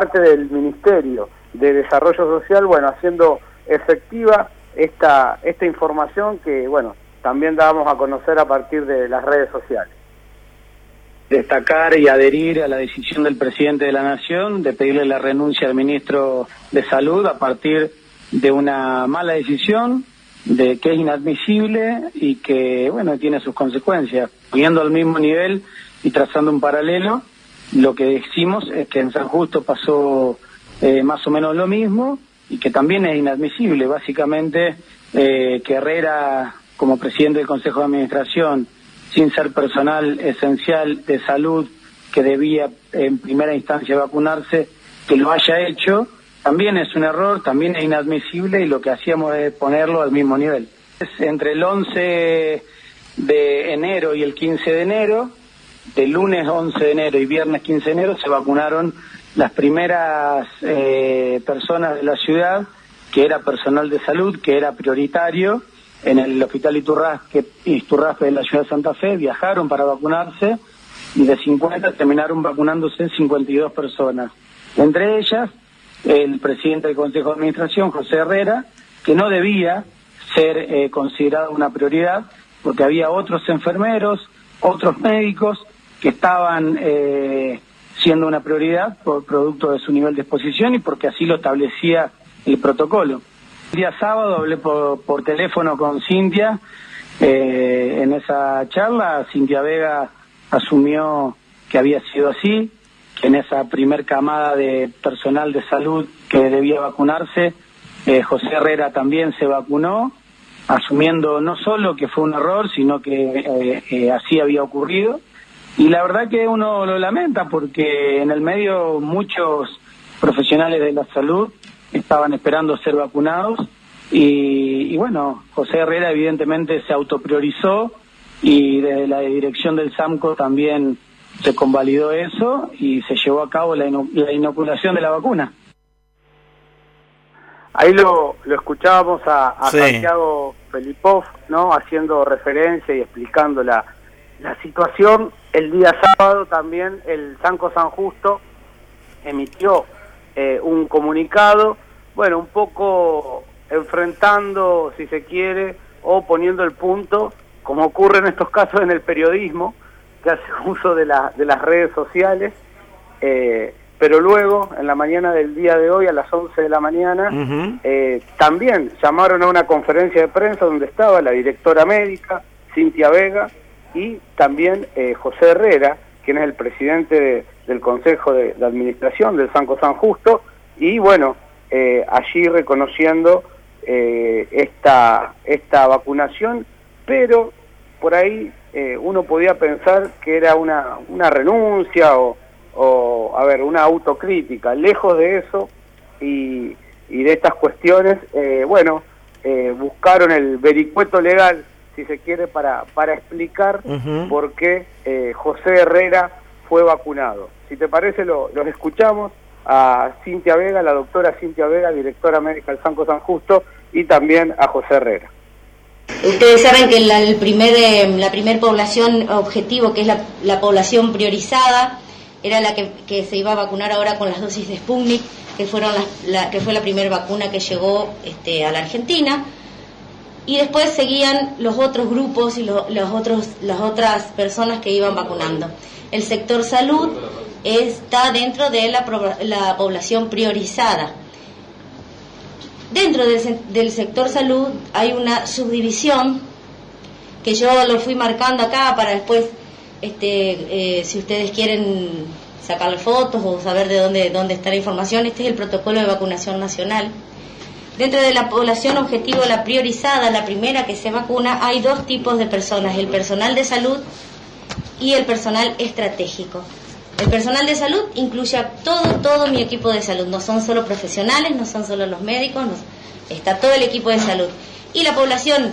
parte del Ministerio de Desarrollo Social, bueno, haciendo efectiva esta información que, bueno, también dábamos a conocer a partir de las redes sociales. Destacar y adherir a la decisión del presidente de la Nación de pedirle la renuncia al ministro de Salud a partir de una mala decisión, de que es inadmisible y que, bueno, tiene sus consecuencias. Viendo al mismo nivel y trazando un paralelo, lo que decimos es que en San Justo pasó más o menos lo mismo y que también es inadmisible. Básicamente, que Herrera, como presidente del Consejo de Administración, sin ser personal esencial de salud que debía en primera instancia vacunarse, que lo haya hecho, también es un error, también es inadmisible y lo que hacíamos es ponerlo al mismo nivel. Entre el 11 de enero y el 15 de enero, del lunes 11 de enero y viernes 15 de enero, se vacunaron las primeras personas de la ciudad, que era personal de salud, que era prioritario, en el hospital Iturraspe de la ciudad de Santa Fe, viajaron para vacunarse y de 50 terminaron vacunándose 52 personas. Entre ellas, el presidente del Consejo de Administración, José Herrera, que no debía ser considerado una prioridad porque había otros enfermeros, otros médicos que estaban siendo una prioridad por producto de su nivel de exposición y porque así lo establecía el protocolo. El día sábado hablé por teléfono con Cintia. En esa charla Cintia Vega asumió que había sido así, que en esa primer camada de personal de salud que debía vacunarse, José Herrera también se vacunó, asumiendo no solo que fue un error, sino que así había ocurrido. Y la verdad que uno lo lamenta porque en el medio muchos profesionales de la salud estaban esperando ser vacunados y bueno, José Herrera evidentemente se autopriorizó y desde la dirección del SAMCO también se convalidó eso y se llevó a cabo la inoculación de la vacuna. Ahí lo escuchábamos a Sí. Santiago Felipov, ¿no? Haciendo referencia y explicando la situación. El día sábado también el Sanco San Justo emitió un comunicado, bueno, un poco enfrentando, si se quiere, o poniendo el punto, como ocurre en estos casos en el periodismo, que hace uso de las redes sociales, pero luego, en la mañana del día de hoy, a las 11 de la mañana, también llamaron a una conferencia de prensa donde estaba la directora médica, Cintia Vega, y también José Herrera, quien es el presidente del Consejo de Administración del Sanco San Justo, y bueno, allí reconociendo esta vacunación, pero por ahí uno podía pensar que era una renuncia o a ver, una autocrítica. Lejos de eso y de estas cuestiones, buscaron el vericueto legal, si se quiere, para explicar por qué José Herrera fue vacunado. Si te parece, los escuchamos a Cintia Vega, la doctora Cintia Vega, directora médica del Sanco San Justo, y también a José Herrera. Ustedes saben que la primer población objetivo, que es la población priorizada, era la que se iba a vacunar ahora con las dosis de Sputnik, que fue la primera vacuna que llegó a la Argentina, y después seguían los otros grupos y las otras personas que iban vacunando. El sector salud está dentro de la población priorizada. Dentro del sector salud hay una subdivisión que yo lo fui marcando acá para después, si ustedes quieren sacarle fotos o saber de dónde está la información. Este es el protocolo de vacunación nacional. Dentro de la población objetivo, la priorizada, la primera que se vacuna, hay dos tipos de personas: el personal de salud y el personal estratégico. El personal de salud incluye a todo mi equipo de salud, no son solo profesionales, no son solo los médicos, está todo el equipo de salud. Y la población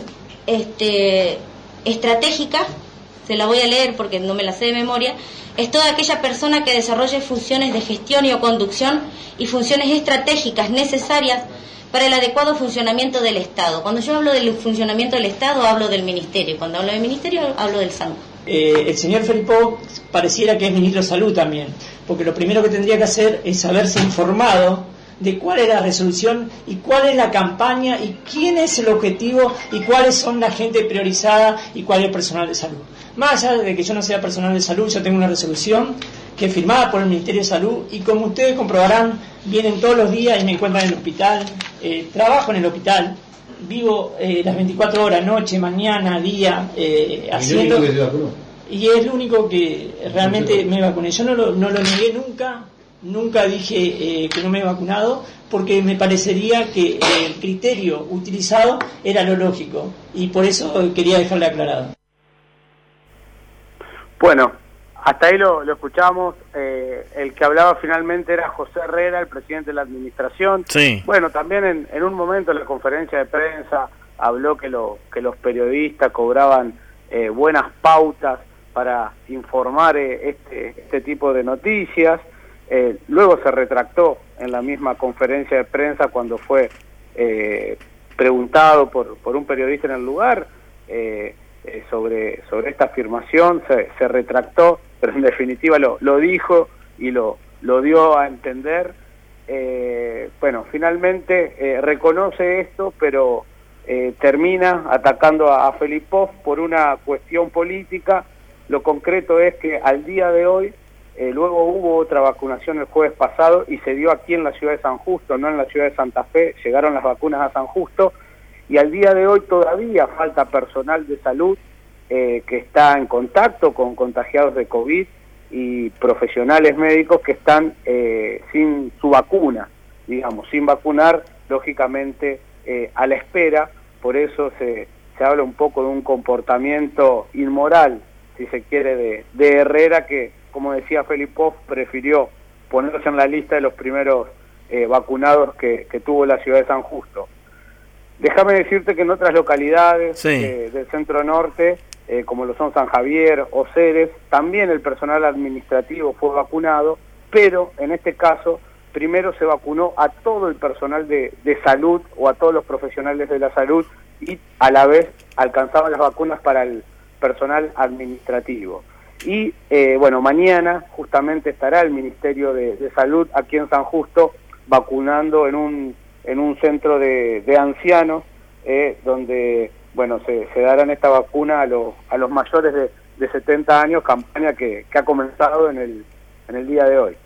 estratégica, se la voy a leer porque no me la sé de memoria, es toda aquella persona que desarrolle funciones de gestión y o conducción y funciones estratégicas necesarias para el adecuado funcionamiento del Estado. Cuando yo hablo del funcionamiento del Estado, hablo del Ministerio. Cuando hablo del Ministerio, hablo del SAMCO. el señor Felipov pareciera que es ministro de Salud también, porque lo primero que tendría que hacer es haberse informado de cuál es la resolución y cuál es la campaña y quién es el objetivo y cuáles son la gente priorizada y cuál es el personal de salud. Más allá de que yo no sea personal de salud, yo tengo una resolución que es firmada por el Ministerio de Salud y como ustedes comprobarán, vienen todos los días y me encuentran en el hospital, trabajo en el hospital, vivo las 24 horas, noche, mañana, día, haciendo... Y es lo único que realmente me vacuné. Yo no lo negué nunca dije que no me he vacunado, porque me parecería que el criterio utilizado era lo lógico, y por eso quería dejarle aclarado. Bueno, hasta ahí lo escuchamos. El que hablaba finalmente era José Herrera, el presidente de la administración. Sí. Bueno, también en un momento en la conferencia de prensa habló que los periodistas cobraban buenas pautas para informar este tipo de noticias. Luego se retractó en la misma conferencia de prensa cuando fue preguntado por un periodista en el lugar sobre esta afirmación. Se retractó, pero en definitiva lo dijo y lo dio a entender. Bueno, finalmente reconoce esto, pero termina atacando a Felipov por una cuestión política. Lo concreto es que al día de hoy, luego hubo otra vacunación el jueves pasado y se dio aquí en la ciudad de San Justo, no en la ciudad de Santa Fe. Llegaron las vacunas a San Justo y al día de hoy todavía falta personal de salud que está en contacto con contagiados de COVID y profesionales médicos que están sin su vacuna, digamos, sin vacunar, lógicamente a la espera. Por eso se habla un poco de un comportamiento inmoral, si se quiere, de Herrera, que, como decía Felipov, prefirió ponerse en la lista de los primeros vacunados que tuvo la ciudad de San Justo. Déjame decirte que en otras localidades del centro norte, como lo son San Javier o Ceres, también el personal administrativo fue vacunado, pero en este caso primero se vacunó a todo el personal de salud o a todos los profesionales de la salud y a la vez alcanzaban las vacunas para el personal administrativo. Y bueno, mañana justamente estará el Ministerio de Salud aquí en San Justo vacunando en un centro de ancianos, donde bueno se darán esta vacuna a los mayores de 70 años, campaña que ha comenzado en el día de hoy.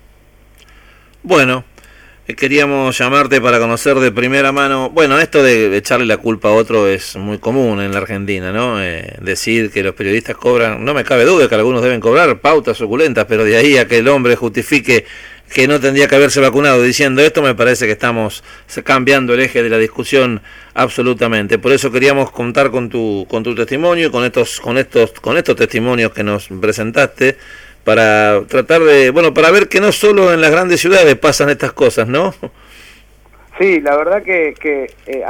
Bueno, queríamos llamarte para conocer de primera mano. Bueno, esto de echarle la culpa a otro es muy común en la Argentina, ¿no? Decir que los periodistas cobran, no me cabe duda que algunos deben cobrar pautas suculentas, pero de ahí a que el hombre justifique que no tendría que haberse vacunado diciendo esto, me parece que estamos cambiando el eje de la discusión absolutamente. Por eso queríamos contar con tu testimonio y con estos testimonios que nos presentaste, para tratar para ver que no solo en las grandes ciudades pasan estas cosas, ¿no? Sí, la verdad que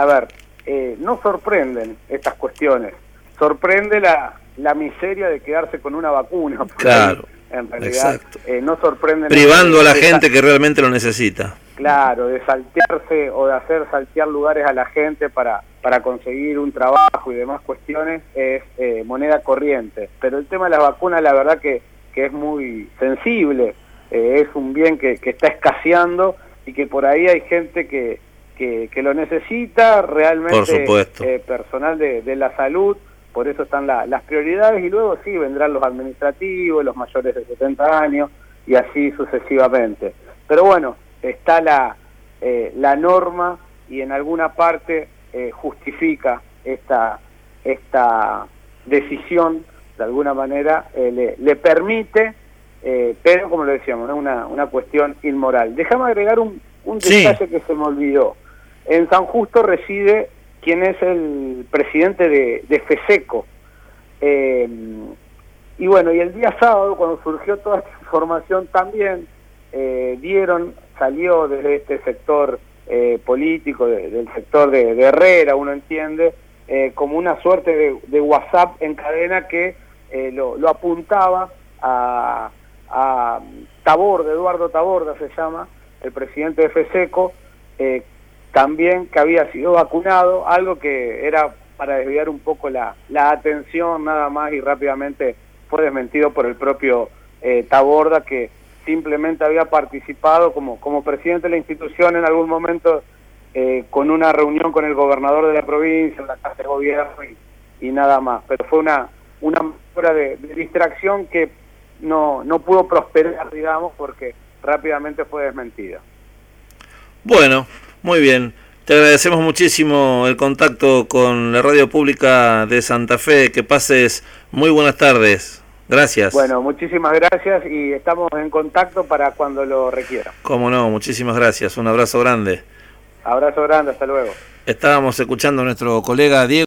no sorprenden estas cuestiones, sorprende la miseria de quedarse con una vacuna. Claro, ahí, en realidad, no sorprende. Privando a la gente que realmente lo necesita. Claro, de saltearse o de hacer saltear lugares a la gente para conseguir un trabajo y demás cuestiones es moneda corriente. Pero el tema de las vacunas, la verdad que es muy sensible, es un bien que está escaseando y que por ahí hay gente que lo necesita realmente. Por supuesto. Personal de la salud, por eso están las prioridades y luego sí vendrán los administrativos, los mayores de 70 años y así sucesivamente. Pero bueno, está la norma y en alguna parte justifica esta decisión. De alguna manera le permite, pero como lo decíamos, es una cuestión inmoral. Déjame agregar un detalle que se me olvidó. En San Justo reside quien es el presidente de FESECO. Y bueno, y el día sábado, cuando surgió toda esta información, también salió desde este sector político, del sector de Herrera, uno entiende, como una suerte de WhatsApp en cadena que lo apuntaba a Taborda, Eduardo Taborda se llama, el presidente de FESECO, también que había sido vacunado, algo que era para desviar un poco la atención nada más, y rápidamente fue desmentido por el propio Taborda, que simplemente había participado como presidente de la institución en algún momento con una reunión con el gobernador de la provincia, en la Casa de Gobierno y nada más. Pero fue una maniobra de distracción que no pudo prosperar, digamos, porque rápidamente fue desmentida. Bueno, muy bien. Te agradecemos muchísimo el contacto con la Radio Pública de Santa Fe. Que pases muy buenas tardes. Gracias. Bueno, muchísimas gracias y estamos en contacto para cuando lo requiera. Cómo no, muchísimas gracias. Un abrazo grande. Abrazo grande, hasta luego. Estábamos escuchando a nuestro colega Diego.